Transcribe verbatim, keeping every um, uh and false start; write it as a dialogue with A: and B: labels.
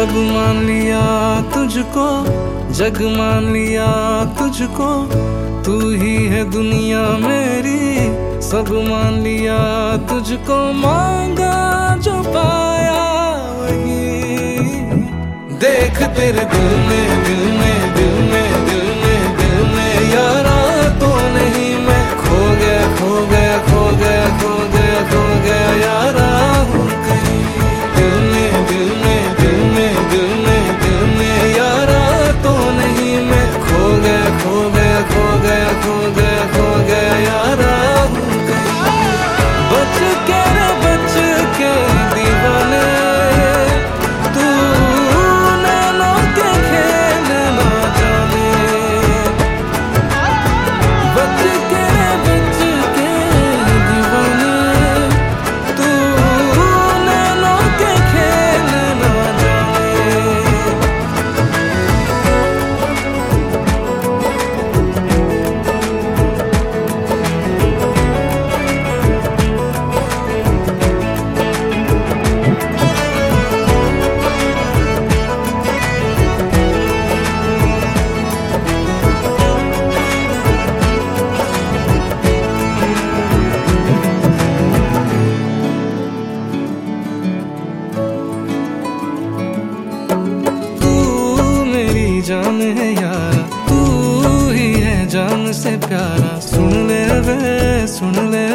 A: जग मान लिया तुझको, जग मान लिया तुझको, तू ही है दुनिया मेरी, सब मान लिया तुझको, मांगा जो पाया वही। देख तेरे दिल में दिल में दिल में दिल में दिल में यारा तो नहीं, मैं खो गया खो गया खो गया खो गया खो गया यारा हूँ कहीं। दिल में दिल में दिल में दिल में दिल में यारा तो नहीं, मैं खो गया खो गया खो गया खो गया खो गया यारा हूँ कहीं। बच के रे बच के दीवाने, तू नैनों के खेल ना जाने। बच के रे बच के दीवाने, तू नैनों के खेल ना जाने। जान है यारा, तू ही है जान से प्यारा, सुन ले वे सुन ले